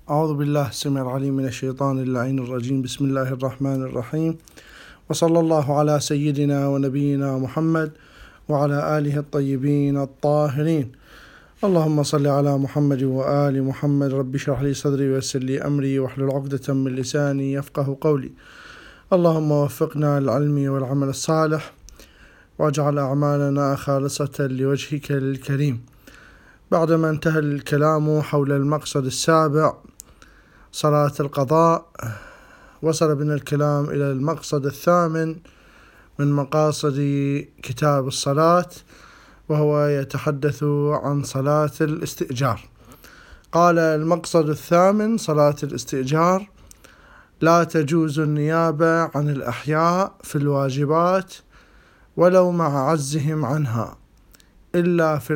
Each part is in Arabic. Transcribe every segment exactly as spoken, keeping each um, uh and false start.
أعوذ بالله السميع العليم من الشيطان اللعين الرجيم. بسم الله الرحمن الرحيم، وصلى الله على سيدنا ونبينا محمد وعلى آله الطيبين الطاهرين. اللهم صل على محمد وآل محمد. رب اشرح لي صدري ويسر لي أمري واحلل عقدة من لساني يفقه قولي. اللهم وفقنا للعلم والعمل الصالح، واجعل أعمالنا خالصة لوجهك الكريم. بعدما انتهى الكلام حول المقصد السابع صلاة القضاء، وصل بنا الكلام إلى المقصد الثامن من مقاصد كتاب الصلاة، وهو يتحدث عن صلاة الاستئجار. قال المقصد الثامن صلاة الاستئجار: لا تجوز النيابة عن الأحياء في الواجبات ولو مع عجزهم عنها إلا في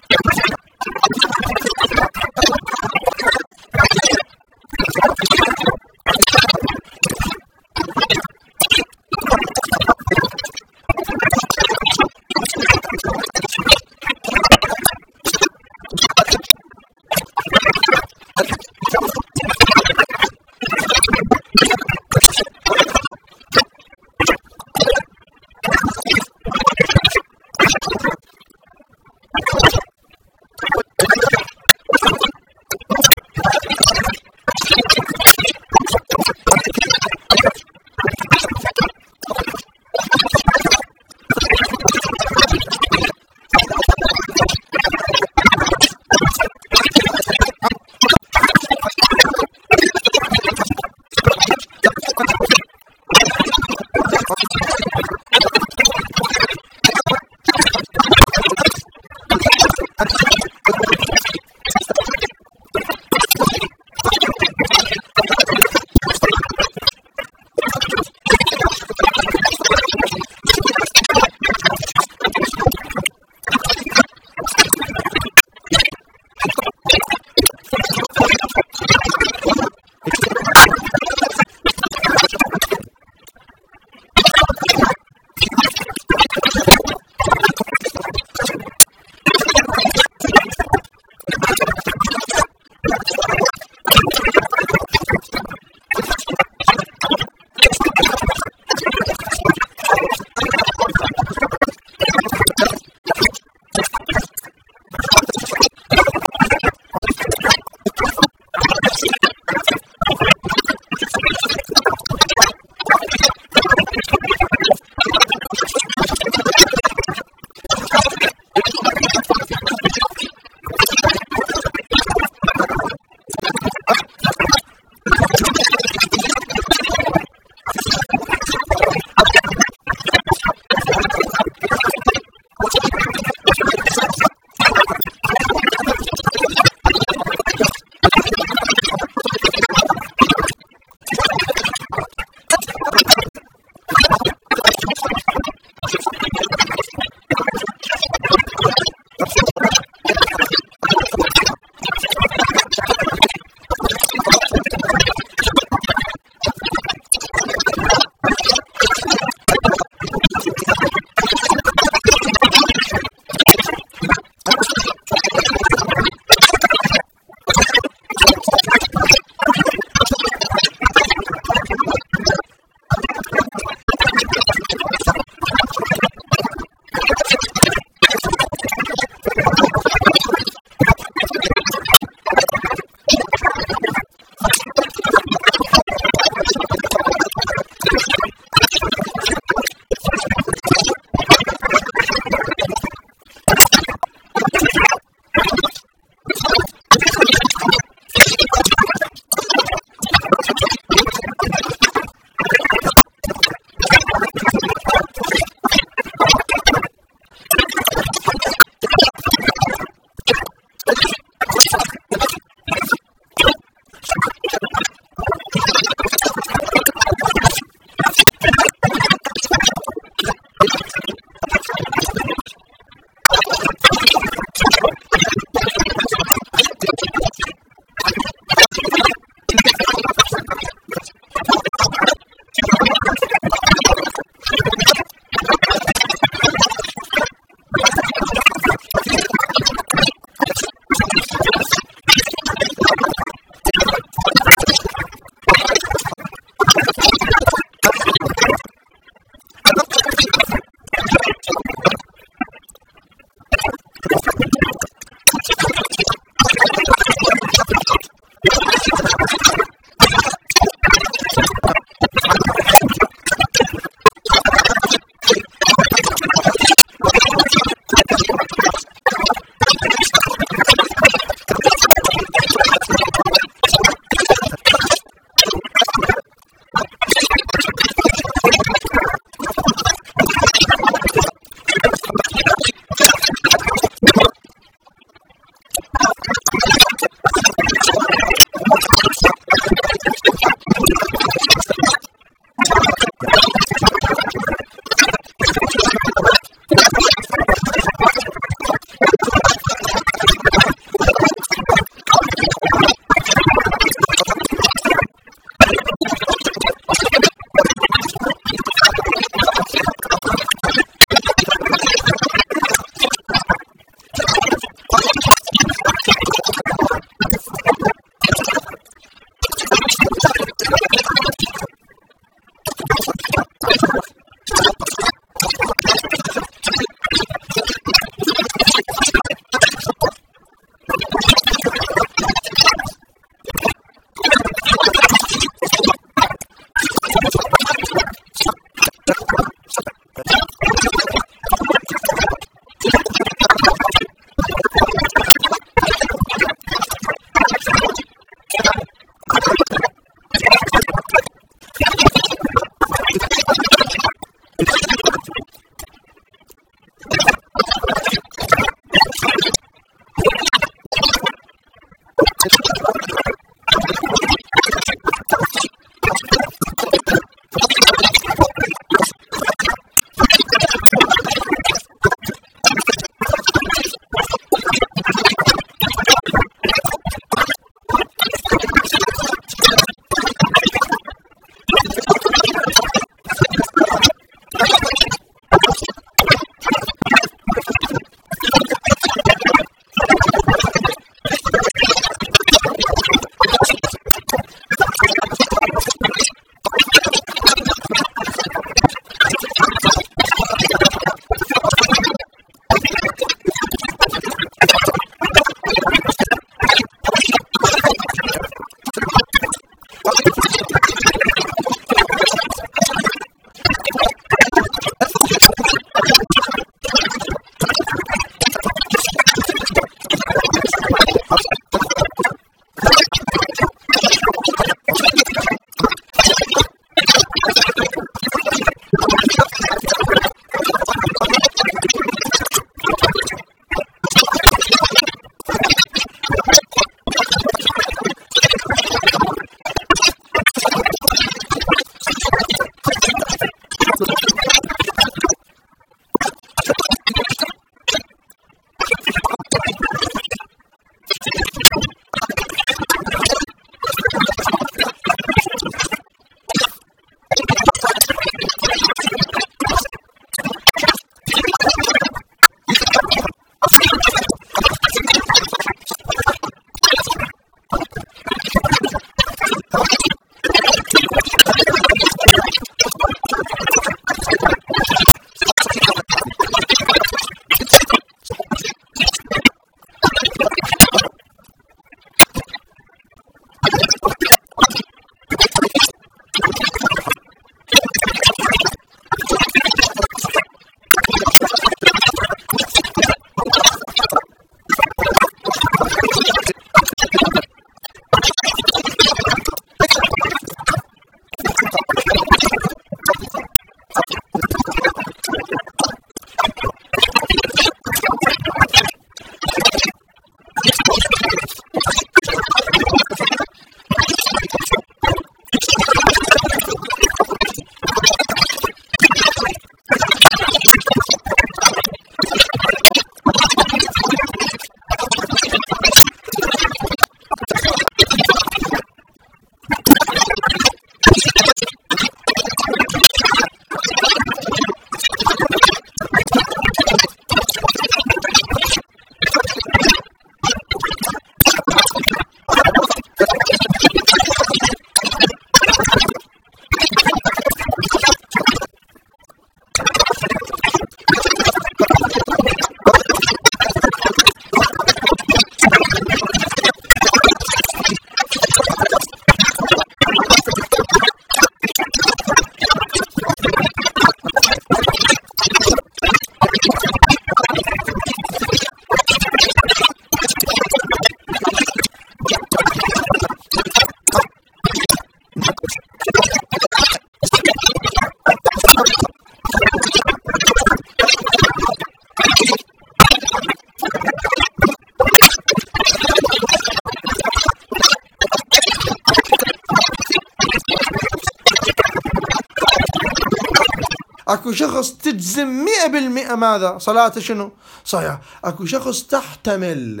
اكو شخص تجزم مئة بالمئة ماذا صلاته شنو صحيحة. اكو شخص تحتمل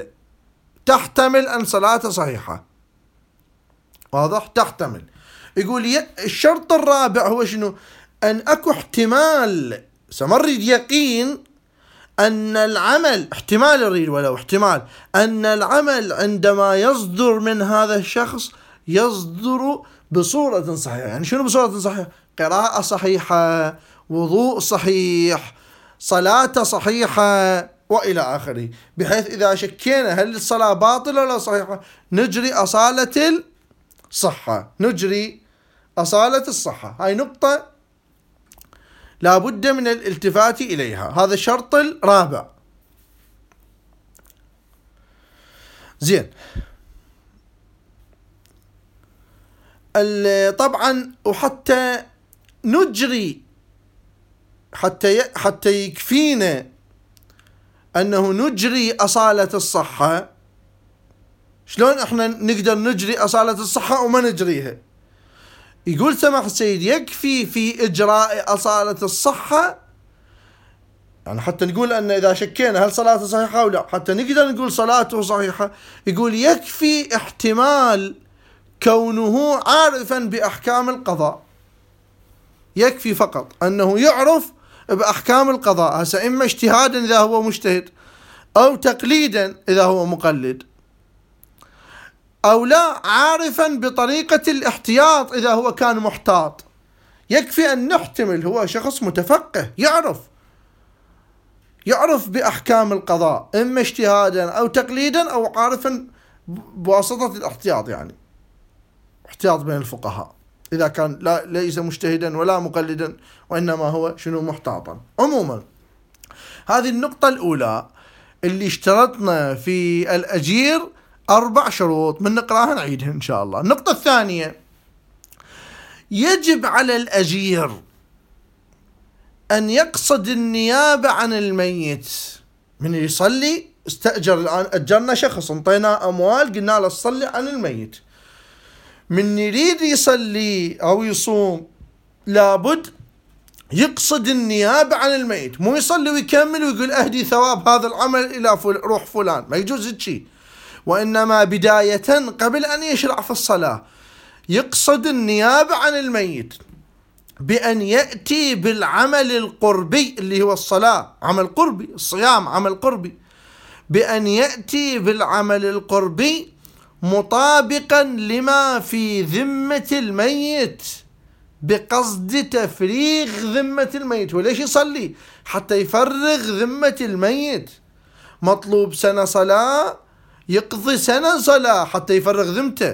تحتمل ان صلاته صحيحة. واضح؟ تحتمل. يقول الشرط الرابع هو شنو؟ ان اكو احتمال سمرد يقين ان العمل احتمال يريد ولو احتمال ان العمل عندما يصدر من هذا الشخص يصدر بصورة صحيحة. يعني شنو بصورة صحيحة؟ قراءة صحيحة، وضوء صحيح، صلاة صحيحة، وإلى آخره، بحيث إذا شكينا هل الصلاة باطلة ولا صحيحة نجري أصالة الصحة، نجري أصالة الصحة. هاي نقطة لا بد من الالتفات إليها، هذا الشرط الرابع. زين. طبعا وحتى نجري حتى حتى يكفينا أنه نجري أصالة الصحة، شلون احنا نقدر نجري أصالة الصحة وما نجريها؟ يقول سماحة السيد يكفي في إجراء أصالة الصحة، يعني حتى نقول أن إذا شكينا هل صلاته صحيحة أو لا، حتى نقدر نقول صلاته صحيحة، يقول يكفي احتمال كونه عارفا بأحكام القضاء، يكفي فقط أنه يعرف بأحكام القضاء، هسا إما اجتهادا إذا هو مجتهد، أو تقليدا إذا هو مقلد، أو لا عارفا بطريقة الاحتياط إذا هو كان محتاط. يكفي أن نحتمل هو شخص متفقه يعرف يعرف بأحكام القضاء، إما اجتهادا أو تقليدا أو عارفا بواسطة الاحتياط، يعني احتياط بين الفقهاء إذا كان لا ليس مجتهدا ولا مقلدا، وإنما هو شنو محتاطا. عموما هذه النقطة الأولى اللي اشترطنا في الأجير أربع شروط، من نقراها نعيدها إن شاء الله. النقطة الثانية، يجب على الأجير أن يقصد النيابة عن الميت. من يصلي استأجر، الآن أجرنا شخص انطينا أموال قلنا له صلي عن الميت، من يريد يصلي أو يصوم لابد يقصد النيابة عن الميت، مو يصلي ويكمل ويقول أهدي ثواب هذا العمل إلى فل... روح فلان، ما يجوز شيء. وإنما بداية قبل أن يشرع في الصلاة يقصد النيابة عن الميت بأن يأتي بالعمل القربي اللي هو الصلاة، عمل قربي، الصيام عمل قربي، بأن يأتي بالعمل القربي مطابقا لما في ذمة الميت بقصد تفريغ ذمة الميت. وليش يصلي؟ حتى يفرغ ذمة الميت. مطلوب سنة صلاة يقضي سنة صلاة حتى يفرغ ذمته،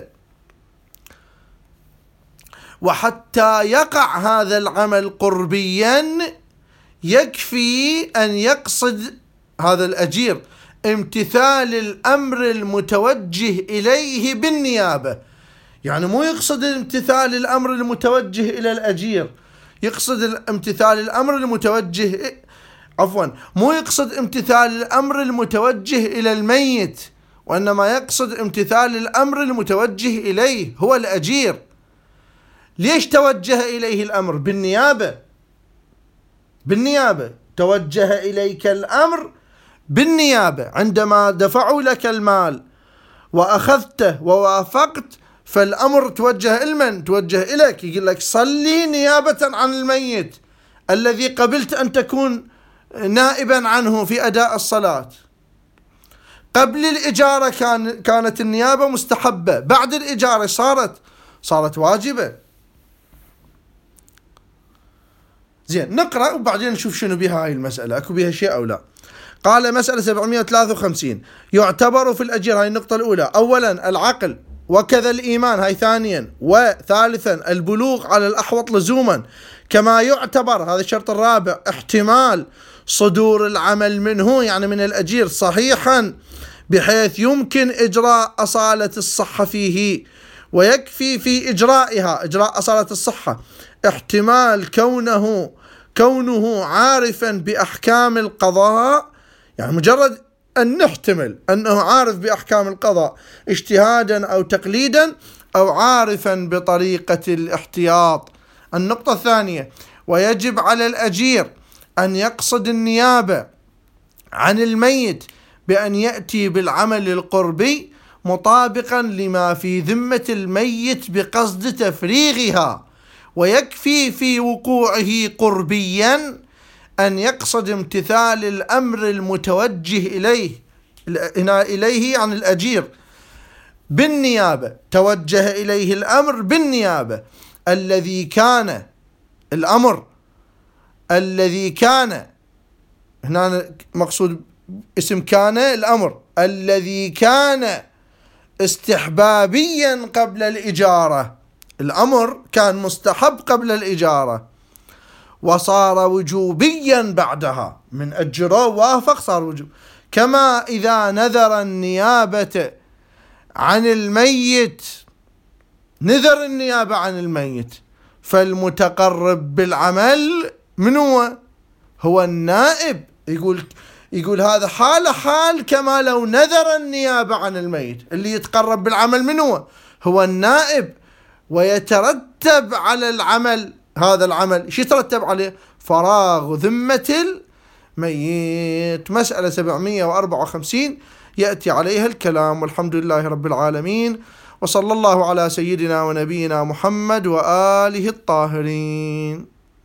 وحتى يقع هذا العمل قربيا يكفي أن يقصد هذا الأجير امتثال الأمر المتوجه إليه بالنيابة. يعني مو يقصد امتثال الأمر المتوجه إلى الأجير، يقصد امتثال الأمر المتوجه عفوا مو يقصد امتثال الأمر المتوجه إلى الميت، وإنما يقصد امتثال الأمر المتوجه إليه هو الأجير. ليش توجه إليه الأمر؟ بالنيابة، بالنيابة توجه إليك الأمر بالنيابة. عندما دفعوا لك المال وأخذته ووافقت فالأمر توجه إلمن؟ توجه إليك، يقول لك صلي نيابة عن الميت الذي قبلت أن تكون نائبا عنه في أداء الصلاة. قبل الإجارة كان كانت النيابة مستحبة، بعد الإجارة صارت صارت واجبة. زين، نقرأ وبعدين نشوف شنو بها هاي المسألة، أكو بها شيء أو لا. قال مسألة سبعمائة وثلاثة وخمسين، يعتبر في الأجير، هاي النقطة الأولى، أولا العقل، وكذا الإيمان، هاي ثانيا، وثالثا البلوغ على الأحوط لزوما، كما يعتبر، هذا الشرط الرابع، احتمال صدور العمل منه يعني من الأجير صحيحا بحيث يمكن إجراء أصالة الصحة فيه، ويكفي في إجرائها إجراء أصالة الصحة احتمال كونه كونه عارفا بأحكام القضاء، يعني مجرد أن نحتمل أنه عارف بأحكام القضاء اجتهادا أو تقليدا، أو عارفا بطريقة الاحتياط. النقطة الثانية، ويجب على الأجير أن يقصد النيابة عن الميت بأن يأتي بالعمل القربي مطابقا لما في ذمة الميت بقصد تفريغها، ويكفي في وقوعه قربيا أن يقصد امتثال الأمر المتوجه إليه هنا إليه عن الأجير بالنيابة، توجه إليه الأمر بالنيابة. الذي كان الأمر الذي كان هنا مقصود اسم كان الأمر الذي كان استحبابيا قبل الإجارة، الأمر كان مستحب قبل الإجارة وصار وجوبيا بعدها، من أجره وافق صار وجوب. كما إذا نذر النيابة عن الميت، نذر النيابة عن الميت، فالمتقرب بالعمل من هو؟ هو النائب. يقول يقول هذا حال حال كما لو نذر النيابة عن الميت، اللي يتقرب بالعمل من هو؟ هو النائب. ويترتب على العمل، هذا العمل شو يترتب عليه؟ فراغ ذمة الميت. مسألة سبعمائة وأربعة وخمسين يأتي عليها الكلام. والحمد لله رب العالمين، وصلى الله على سيدنا ونبينا محمد وآله الطاهرين.